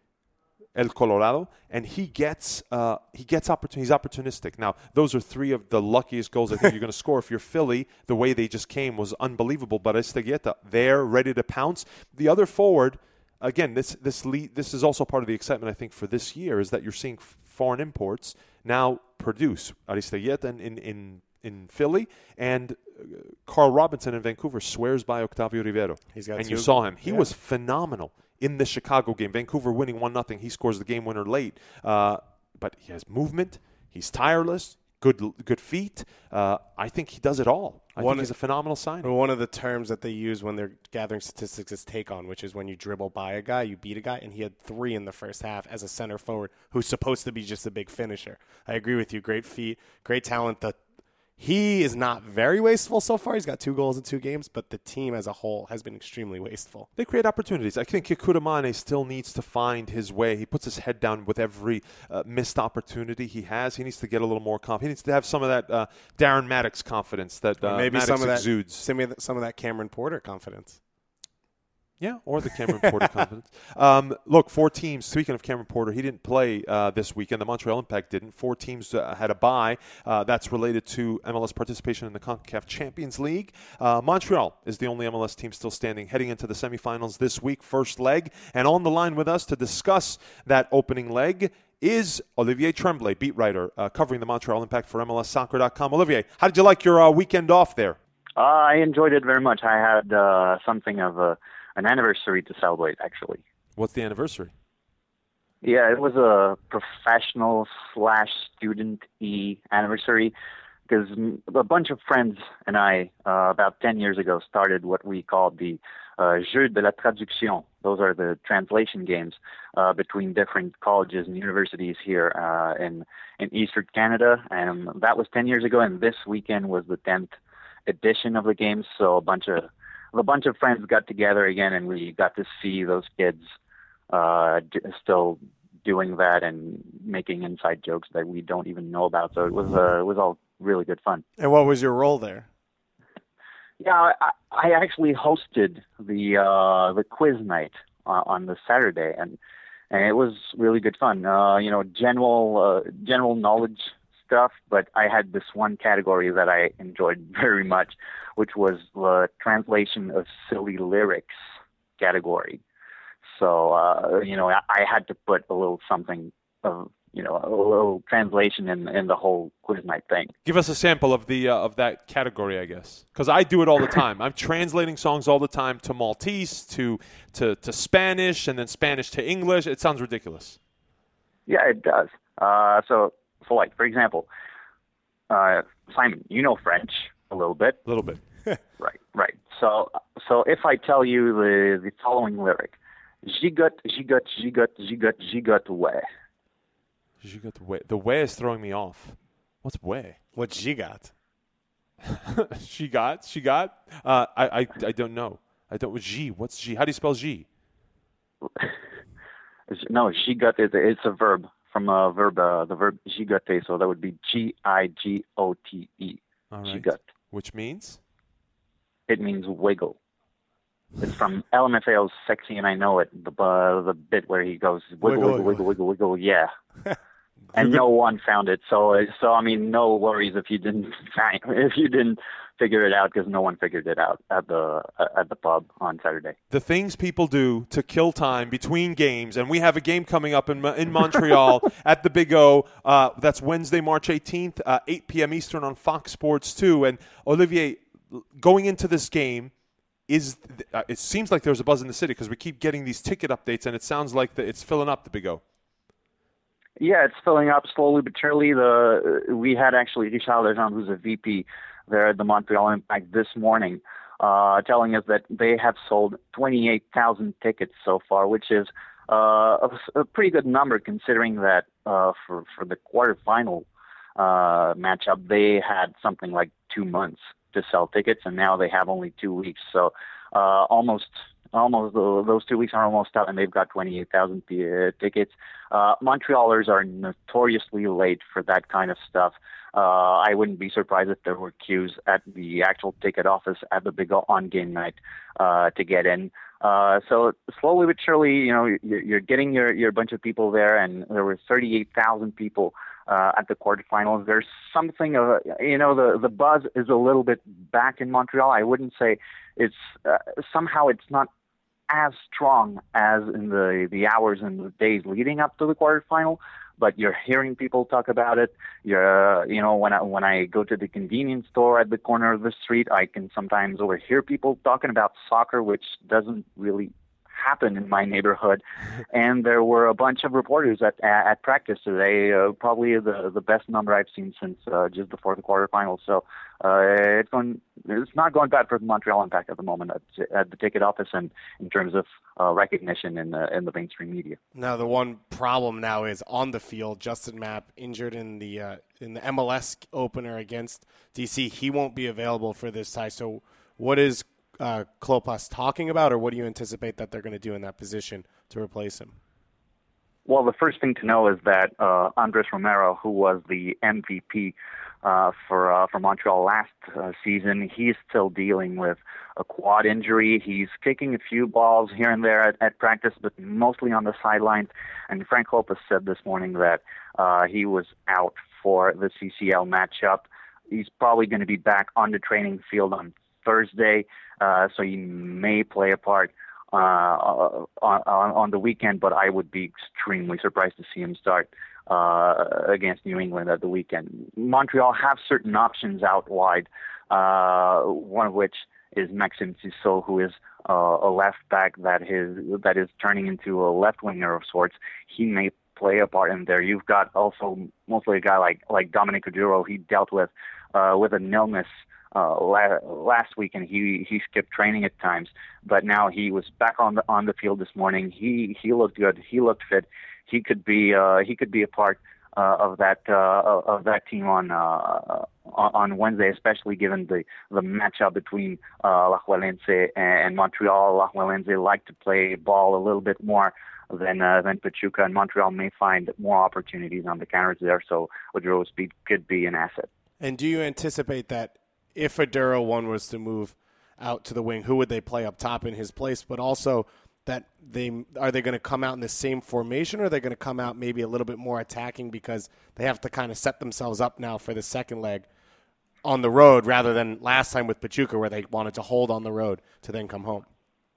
El Colorado, and he gets uh, he gets opportun- he's opportunistic. Now, those are three of the luckiest goals I think you're going to score. If you're Philly, the way they just came was unbelievable, but Aristeguieta, they're ready to pounce. The other forward, again, this this lead, this is also part of the excitement, I think, for this year, is that you're seeing foreign imports now produce. Aristeguieta in, in, in, in Philly, and Carl Robinson in Vancouver swears by Octavio Rivero. He's got and two. You saw him. He yeah. was phenomenal in the Chicago game. Vancouver winning one nothing. He scores the game winner late. Uh, but he has movement. He's tireless. Good good feet. Uh, I think he does it all. I one think he's a phenomenal signing. One of the terms that they use when they're gathering statistics is take on, which is when you dribble by a guy, you beat a guy, and he had three in the first half as a center forward who's supposed to be just a big finisher. I agree with you. Great feet, great talent. The He is not very wasteful so far. He's got two goals in two games, but the team as a whole has been extremely wasteful. They create opportunities. I think Kekuramane still needs to find his way. He puts his head down with every uh, missed opportunity he has. He needs to get a little more confidence. He needs to have some of that uh, Darren Maddox confidence that uh, maybe Maddox some of that, exudes. Some of, that, some of that Cameron Porter confidence. Yeah, or the Cameron Porter confidence. Um, look, four teams, speaking of Cameron Porter, he didn't play uh, this weekend. The Montreal Impact didn't. Four teams uh, had a bye. Uh, that's related to M L S participation in the CONCACAF Champions League. Uh, Montreal is the only M L S team still standing heading into the semifinals this week, first leg. And on the line with us to discuss that opening leg is Olivier Tremblay, beat writer, uh, covering the Montreal Impact for M L S Soccer dot com. Olivier, how did you like your uh, weekend off there? Uh, I enjoyed it very much. I had uh, something of a an anniversary to celebrate, actually. What's the anniversary? Yeah, it was a professional slash student-y anniversary because a bunch of friends and I, uh, about ten years ago, started what we called the uh, Jeux de la Traduction. Those are the translation games uh, between different colleges and universities here uh, in, in Eastern Canada. And that was ten years ago, and this weekend was the tenth edition of the games, so a bunch of a bunch of friends got together again, and we got to see those kids uh, d- still doing that and making inside jokes that we don't even know about. So it was uh, it was all really good fun. And what was your role there? Yeah, I, I actually hosted the uh, the quiz night on, on the Saturday, and and it was really good fun. Uh, you know, general uh, general knowledge stuff, but I had this one category that I enjoyed very much, which was the translation of silly lyrics category. So, uh, you know, I, I had to put a little something of, you know, a little translation in in the whole quiz night thing. Give us a sample of the uh, of that category, I guess, because I do it all the time. I'm translating songs all the time to Maltese, to to to Spanish, and then Spanish to English. It sounds ridiculous. Yeah, it does. Uh, so, so like for example, uh, Simon, you know French a little bit. A little bit. Right, right. So, so if I tell you the the following lyric, gigot, gigot, gigot, gigot, gigot, way. Gigot way. The way is throwing me off. What's way? What's gigot? she got. She got. Uh, I, I. I don't know. I don't. G. What's G? How do you spell G? No, gigot is it's a verb from a verb. Uh, the verb gigote. So that would be G I G O T E. All right. Gigot. Which means? It means wiggle. It's from L M F A O's Sexy and I Know It, the uh, the bit where he goes wiggle, wiggle, wiggle, wiggle, wiggle, wiggle, yeah. And no one found it, so so I mean, no worries if you didn't find, if you didn't figure it out, because no one figured it out at the at the pub on Saturday. The things people do to kill time between games, and we have a game coming up in in Montreal at the Big O. Uh, that's Wednesday, March eighteenth, uh, eight p.m. Eastern on Fox Sports two. And Olivier, going into this game, is uh, it seems like there's a buzz in the city because we keep getting these ticket updates, and it sounds like the, it's filling up the Big O. Yeah, it's filling up slowly but surely. The we had actually Richard Legendre, who's a V P there at the Montreal Impact this morning, uh, telling us that they have sold twenty-eight thousand tickets so far, which is uh, a, a pretty good number considering that uh, for for the quarterfinal uh, matchup they had something like two months to sell tickets, and now they have only two weeks. So uh, almost almost uh, those two weeks are almost out, and they've got twenty-eight thousand uh, tickets. Uh, Montrealers are notoriously late for that kind of stuff. Uh, I wouldn't be surprised if there were queues at the actual ticket office at the big on-game night uh, to get in. Uh, so slowly but surely, you know, you're, you're getting your, your bunch of people there, and there were thirty-eight thousand people uh, at the quarterfinals. There's something of, a, you know, the, the buzz is a little bit back in Montreal. I wouldn't say it's, uh, somehow it's not as strong as in the, the hours and the days leading up to the quarterfinal, but you're hearing people talk about it. You're, uh, you know, when I, when I go to the convenience store at the corner of the street, I can sometimes overhear people talking about soccer, which doesn't really happen in my neighborhood. And there were a bunch of reporters at at practice today, uh, probably the the best number I've seen since uh, just before the quarterfinals. So uh, it's going, it's not going bad for the Montreal Impact at the moment at, at the ticket office and in terms of uh, recognition in the in the mainstream media. Now the one problem now is on the field. Justin Mapp injured in the uh, in the M L S opener against D C. He won't be available for this tie. So what is Uh, Klopas talking about, or what do you anticipate that they're going to do in that position to replace him? Well, the first thing to know is that uh, Andres Romero, who was the M V P uh, for uh, for Montreal last uh, season, he's still dealing with a quad injury. He's kicking a few balls here and there at, at practice, but mostly on the sidelines. And Frank Klopas said this morning that uh, he was out for the C C L matchup. He's probably going to be back on the training field on Thursday, uh, so he may play a part uh, on, on the weekend, but I would be extremely surprised to see him start uh, against New England at the weekend. Montreal have certain options out wide, uh, one of which is Maxime Tissot, who is uh, a left back that is, that is turning into a left winger of sorts. He may play a part in there. You've got also mostly a guy like, like Dominic Oduro. He dealt with uh, with an illness Uh, last week, and he he skipped training at times, but now he was back on the on the field this morning. He he looked good. He looked fit. He could be uh, he could be a part uh, of that uh, of that team on uh, on Wednesday, especially given the the matchup between uh, Alajuelense and Montreal. Alajuelense like to play ball a little bit more than uh, than Pachuca, and Montreal may find more opportunities on the counters there. So Oduro's speed could be an asset. And do you anticipate that if Oduro one was to move out to the wing, who would they play up top in his place? But also, that they are they going to come out in the same formation, or are they going to come out maybe a little bit more attacking because they have to kind of set themselves up now for the second leg on the road rather than last time with Pachuca where they wanted to hold on the road to then come home?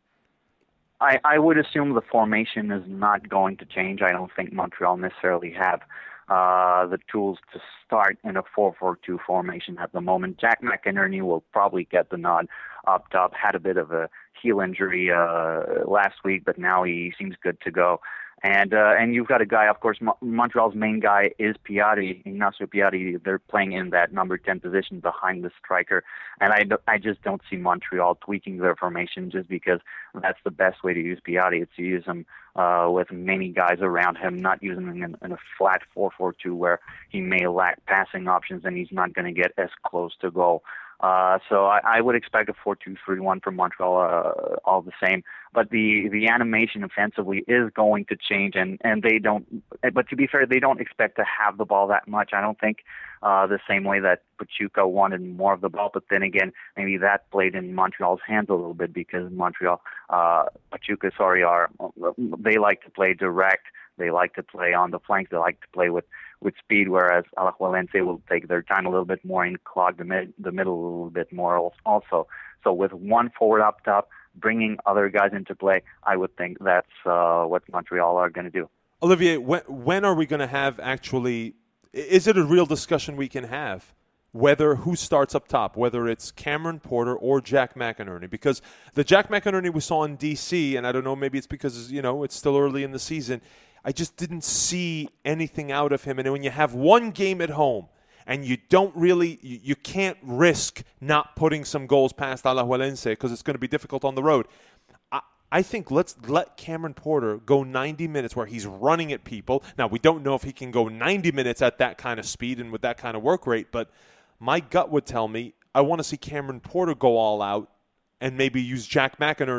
I, I would assume the formation is not going to change. I don't think Montreal necessarily have uh, the tools to start in a four four two formation at the moment. Jack McInerney will probably get the nod up top. Had a bit of a heel injury uh, last week, but now he seems good to go. And uh, and you've got a guy, of course, Mo- Montreal's main guy is Piatti, Ignacio Piatti. They're playing in that number ten position behind the striker. And I, do, I just don't see Montreal tweaking their formation just because that's the best way to use Piatti. It's to use him uh, with many guys around him, not using him in, in a flat four four two where he may lack passing options and he's not going to get as close to goal. Uh, so I, I would expect a four two three one from Montreal uh, all the same. But the, the animation offensively is going to change, and, and they don't – but to be fair, they don't expect to have the ball that much. I don't think uh, the same way that Pachuca wanted more of the ball. But then again, maybe that played in Montreal's hands a little bit because Montreal uh, – Pachuca, sorry, are they like to play direct. They like to play on the flanks. They like to play with, with speed, whereas Alajuelense will take their time a little bit more and clog the, mid, the middle a little bit more also. So with one forward up top, bringing other guys into play, I would think that's uh, what Montreal are going to do. Olivier, when, when are we going to have actually – is it a real discussion we can have whether who starts up top, whether it's Cameron Porter or Jack McInerney? Because the Jack McInerney we saw in D C, and I don't know, maybe it's because, you know, it's still early in the season – I just didn't see anything out of him. And when you have one game at home and you don't really, you, you can't risk not putting some goals past Alajuelense because it's going to be difficult on the road. I, I think let's let Cameron Porter go ninety minutes where he's running at people. Now, we don't know if he can go ninety minutes at that kind of speed and with that kind of work rate, but my gut would tell me I want to see Cameron Porter go all out and maybe use Jack McInerney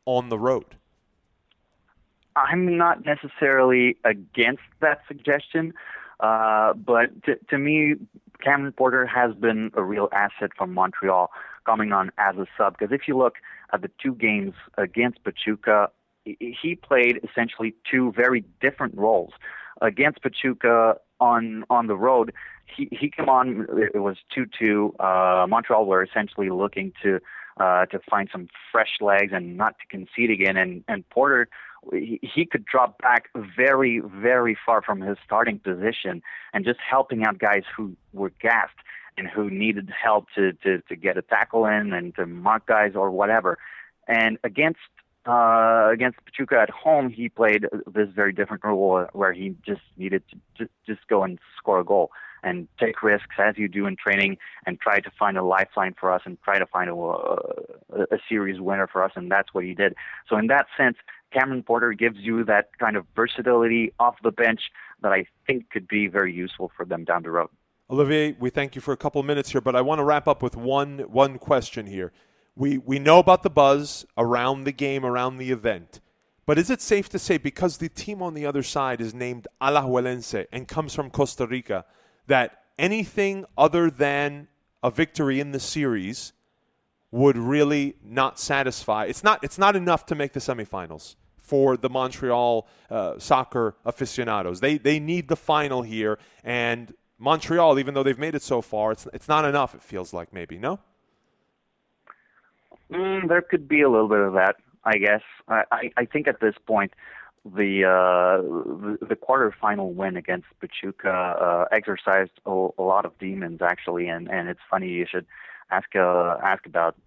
on the road? I'm not necessarily against that suggestion, uh, but to, to me, Cameron Porter has been a real asset for Montreal coming on as a sub. Because if you look at the two games against Pachuca, he played essentially two very different roles. Against Pachuca on on the road, he, he came on, it was two two. Uh, Montreal were essentially looking to uh, to find some fresh legs and not to concede again. And, and Porter, he, he could drop back very, very far from his starting position and just helping out guys who were gassed and who needed help to, to, to get a tackle in and to mark guys or whatever. And against uh, against Pachuca at home, he played this very different role where he just needed to just, just go and score a goal and take risks as you do in training and try to find a lifeline for us and try to find a, a, a series winner for us, and that's what he did. So in that sense, Cameron Porter gives you that kind of versatility off the bench that I think could be very useful for them down the road. Olivier, we thank you for a couple of minutes here, but I want to wrap up with one one question here. We we know about the buzz around the game, around the event, but is it safe to say, because the team on the other side is named Alajuelense and comes from Costa Rica, that anything other than a victory in the series would really not satisfy? It's not it's not enough to make the semifinals for the Montreal uh, soccer aficionados. They they need the final here, and Montreal, even though they've made it so far, it's it's not enough, it feels like, maybe, no? Mm, there could be a little bit of that, I guess. I, I, I think at this point, the uh, the, the quarterfinal win against Pachuca uh, exercised a, a lot of demons, actually, and, and it's funny you should ask uh, ask about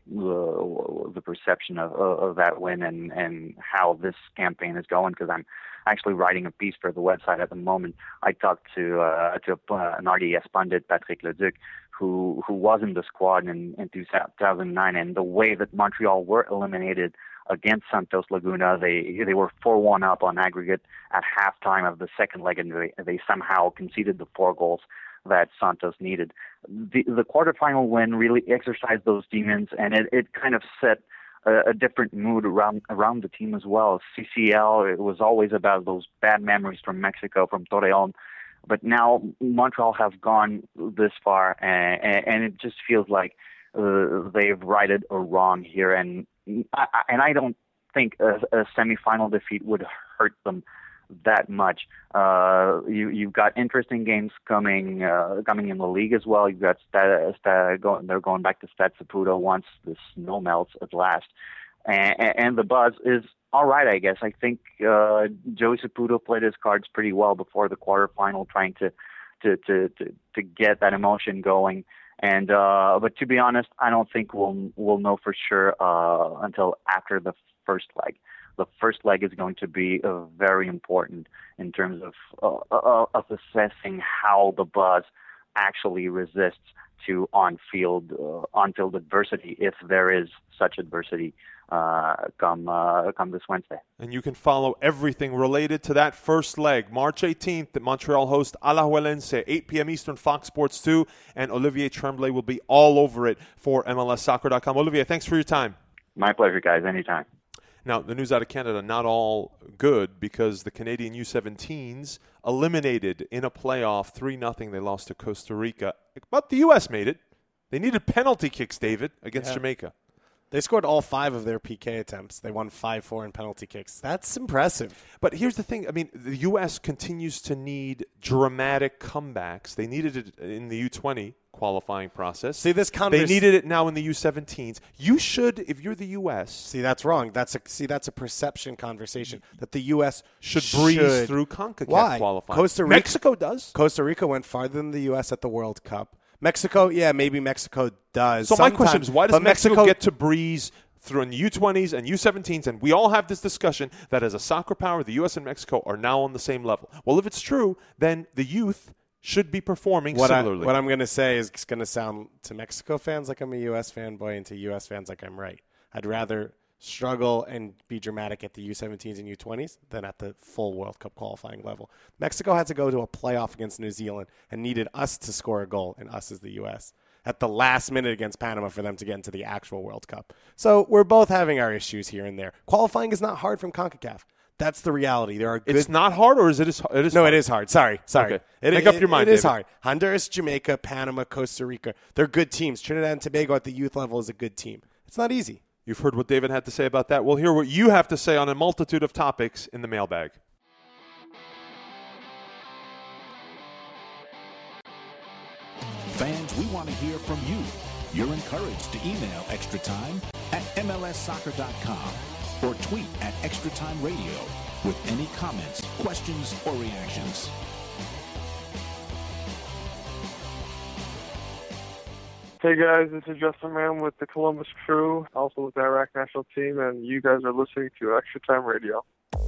uh, the perception of, of that win and, and how this campaign is going, because I'm actually writing a piece for the website at the moment. I talked to uh, to uh, an R D S pundit, Patrick Leduc, who who was in the squad in, in two thousand nine, and the way that Montreal were eliminated against Santos Laguna, they they were four one up on aggregate at halftime of the second leg, and they, they somehow conceded the four goals that Santos needed. The, the quarterfinal win really exercised those demons, and it, it kind of set a, a different mood around around the team as well. C C L, it was always about those bad memories from Mexico, from Torreon, but now Montreal have gone this far, and, and it just feels like uh, they've righted a wrong here, and I, and I don't think a, a semifinal defeat would hurt them that much. Uh, you you've got interesting games coming uh, coming in the league as well. You've got Stade, Stade going, they're going back to Stade Saputo once the snow melts at last, and, and the buzz is all right, I guess. I think uh, Joey Saputo played his cards pretty well before the quarterfinal, trying to to to to, to get that emotion going. And uh, but to be honest, I don't think we'll we'll know for sure uh, until after the first leg. The first leg is going to be uh, very important in terms of uh, uh, of assessing how the buzz actually resists to on-field uh, on-field adversity, if there is such adversity uh, come uh, come this Wednesday. And you can follow everything related to that first leg, March eighteenth, at Montreal host Alajuelense, eight p.m. Eastern, Fox Sports two, and Olivier Tremblay will be all over it for M L S Soccer dot com. Olivier, thanks for your time. My pleasure, guys. Anytime. Now, the news out of Canada, not all good, because the Canadian U seventeens eliminated in a playoff three nothing. They lost to Costa Rica. But the U S made it. They needed penalty kicks, David, against yeah. Jamaica. They scored all five of their P K attempts. They won five four in penalty kicks. That's impressive. But here's the thing. I mean, the U S continues to need dramatic comebacks. They needed it in the U twenty qualifying process. See, this converse- They needed it now in the U seventeens. You should, if you're the U S. See, that's wrong. That's a see. That's a perception conversation that the U S should breeze should. through CONCACAF Why? qualifying. Costa Rica, Mexico does. Costa Rica went farther than the U S at the World Cup. Mexico, yeah, maybe Mexico does. So Sometimes, my question is, why does Mexico, Mexico get to breeze through in the U twenties and U seventeens, and we all have this discussion that as a soccer power, the U S and Mexico are now on the same level? Well, if it's true, then the youth should be performing what similarly. I, what I'm going to say is going to sound to Mexico fans like I'm a U S fanboy, and to U S fans like I'm right. I'd rather struggle and be dramatic at the U seventeens and U twenties than at the full World Cup qualifying level. Mexico had to go to a playoff against New Zealand and needed us to score a goal, and us as the U S. at the last minute against Panama for them to get into the actual World Cup. So we're both having our issues here and there. Qualifying is not hard from CONCACAF. That's the reality. There are good... It's not hard, or is it? It is. No, hard? it is hard. Sorry, sorry. Okay. It, Make it, up your mind. It is David. hard. Honduras, Jamaica, Panama, Costa Rica. They're good teams. Trinidad and Tobago at the youth level is a good team. It's not easy. You've heard what David had to say about that. We'll hear what you have to say on a multitude of topics in the mailbag. Fans, we want to hear from you. You're encouraged to email Extra Time at M L S soccer dot com or tweet at Extra Time Radio with any comments, questions, or reactions. Hey guys, this is Justin Mann with the Columbus Crew, also with the Iraq national team, and you guys are listening to Extra Time Radio.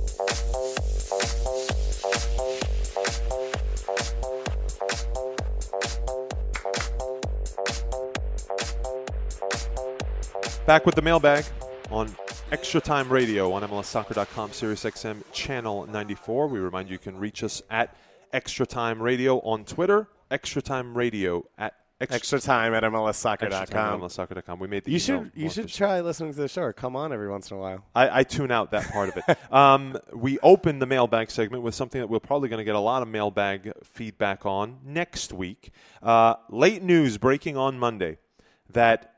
Back with the mailbag on Extra Time Radio on M L S soccer dot com, Sirius X M Channel ninety-four. We remind you you can reach us at Extra Time Radio on Twitter, Extra Time Radio at Extra, Extra time at M L S soccer dot com. M L S soccer dot com. We made the you should you should try listening to the show or come on every once in a while. I, I tune out that part of it. um, we opened the mailbag segment with something that we're probably going to get a lot of mailbag feedback on next week. Uh, late news breaking on Monday that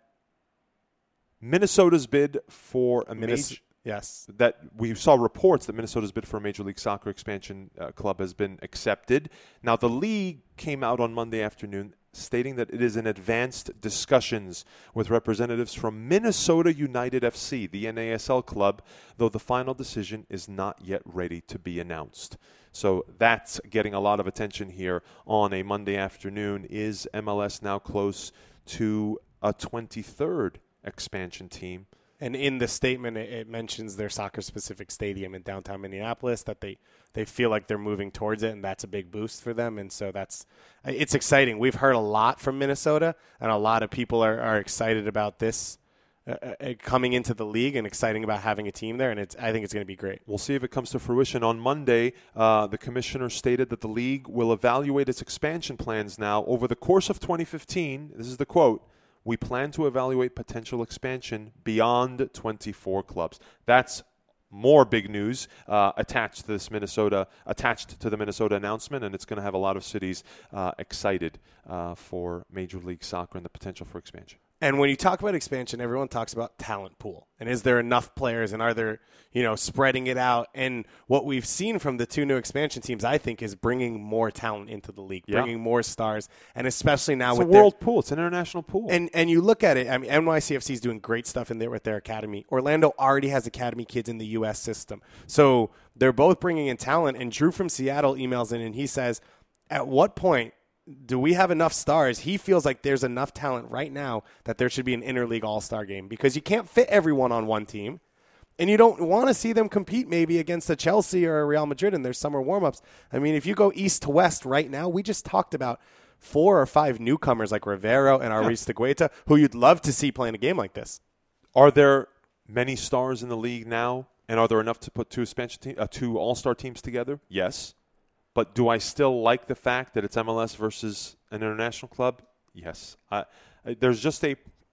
Minnesota's bid for a Minnes- major. Yes. That we saw reports that Minnesota's bid for a Major League Soccer expansion uh, club has been accepted. Now, the league came out on Monday afternoon stating that it is in advanced discussions with representatives from Minnesota United F C, the N A S L club, though the final decision is not yet ready to be announced. So that's getting a lot of attention here on a Monday afternoon. Is M L S now close to a twenty-third expansion team? And in the statement, it, it mentions their soccer-specific stadium in downtown Minneapolis, that they, they feel like they're moving towards it, and that's a big boost for them. And so that's it's exciting. We've heard a lot from Minnesota, and a lot of people are, are excited about this uh, uh, coming into the league and exciting about having a team there, and it's I think it's going to be great. We'll see if it comes to fruition. On Monday, uh, the commissioner stated that the league will evaluate its expansion plans now over the course of twenty fifteen. This is the quote. We plan to evaluate potential expansion beyond twenty-four clubs. That's more big news uh, attached to this Minnesota, attached to the Minnesota announcement, and it's going to have a lot of cities uh, excited uh, for Major League Soccer and the potential for expansion. And when you talk about expansion, everyone talks about talent pool. And is there enough players, and are there, you know, spreading it out? And what we've seen from the two new expansion teams, I think, is bringing more talent into the league, yeah. bringing more stars, and especially now it's with a world their, pool. It's an international pool. And and you look at it, I mean, N Y C F C is doing great stuff in there with their academy. Orlando already has academy kids in the U S system. So they're both bringing in talent. And Drew from Seattle emails in, and he says, at what point do we have enough stars? He feels like there's enough talent right now that there should be an interleague all-star game, because you can't fit everyone on one team, and you don't want to see them compete maybe against a Chelsea or a Real Madrid in their summer warm-ups. I mean, if you go east to west right now, we just talked about four or five newcomers like Rivero and Aristeguieta who you'd love to see playing a game like this. Are there many stars in the league now, and are there enough to put two expansion te- uh, two all-star teams together? Yes. But do I still like the fact that it's M L S versus an international club? Yes. I, I, there's just a,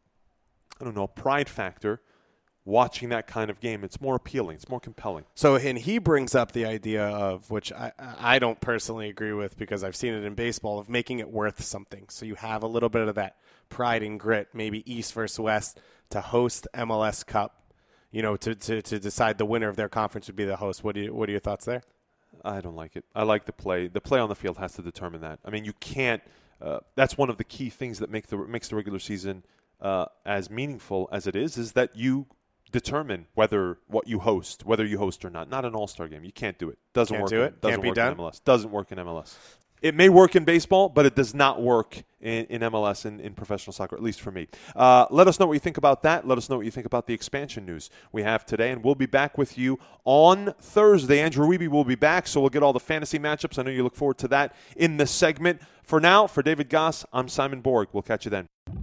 I don't know, pride factor watching that kind of game. It's more appealing. It's more compelling. So, and he brings up the idea of, which I, I don't personally agree with because I've seen it in baseball, of making it worth something. So you have a little bit of that pride and grit, maybe East versus West, to host M L S Cup, you know, to, to, to decide the winner of their conference would be the host. What do you, what are your thoughts there? I don't like it. I like the play. The play on the field has to determine that. I mean, you can't uh, – that's one of the key things that make the makes the regular season uh, as meaningful as it is, is that you determine whether what you host, whether you host or not. Not an all-star game. You can't do it. Doesn't can't work. do it? In, doesn't Can't be work done? in M L S. Doesn't work in M L S. It may work in baseball, but it does not work in, in M L S, in, in professional soccer, at least for me. Uh, let us know what you think about that. Let us know what you think about the expansion news we have today, and we'll be back with you on Thursday. Andrew Wiebe will be back, so we'll get all the fantasy matchups. I know you look forward to that in the segment. For now, for David Goss, I'm Simon Borg. We'll catch you then.